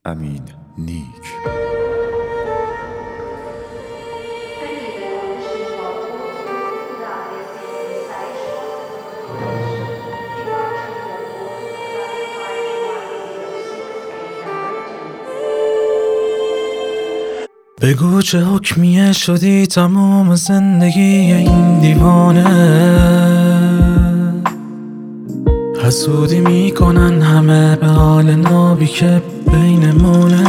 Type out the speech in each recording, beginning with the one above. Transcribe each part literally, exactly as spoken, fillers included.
امین نیک. بگو چه حکمیه شدی تمام زندگی این دیوانه، حسودی میکنن همه به حال نابی که بینمونه.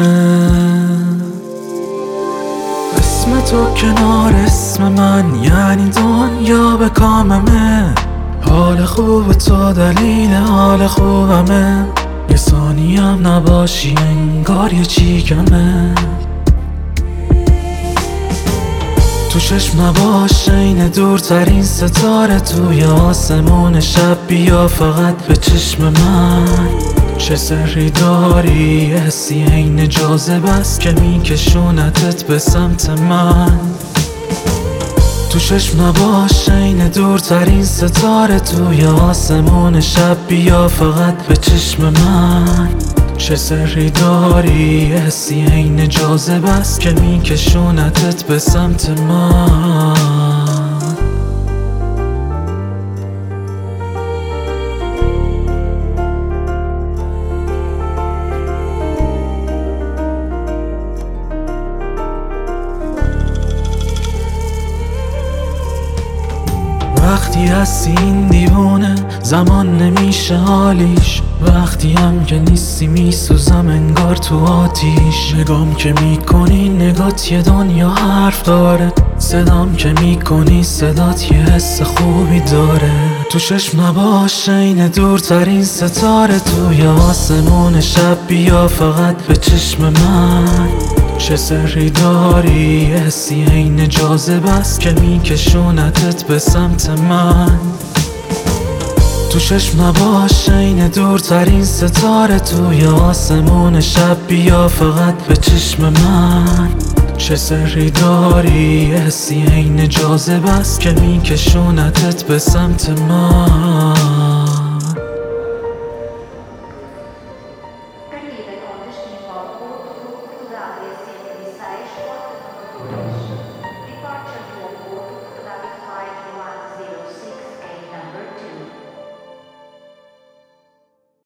اسم تو کنار اسم من یعنی دنیا به کاممه، حال خوب تو دلیل حال خوبمه، یه ثانیم نباشی انگار یه چی کمه. تو چشم نباش این دورترین ستاره توی آسمون شب، بیا فقط به چشم من. چه سری داری حسی این جاذبه است که میکشونتت به سمت من. تو چشم نباش این دورترین ستاره توی آسمون شب، بیا فقط به چشم من. چه سری داری حسی این جاذبه است که میکشونتت به سمت من. وقتی هستی این دیوونه زمان نمیشه حالیش، وقتی هم که نیستی میسوزم انگار تو آتیش. نگام که میکنی نگات یه دنیا حرف داره، صدام که میکنی صدات یه حس خوبی داره. تو چشم نباش این دورترین ستاره توی آسمون شب، بیا فقط به چشم من. چه سری داری حسی این جاذبه است که میکشونتت به سمت من. تو چشم نباش این دورترین ستاره توی آسمون شب، بیا فقط به چشم من. چه سری داری حسی این جاذبه است که میکشونتت به سمت من.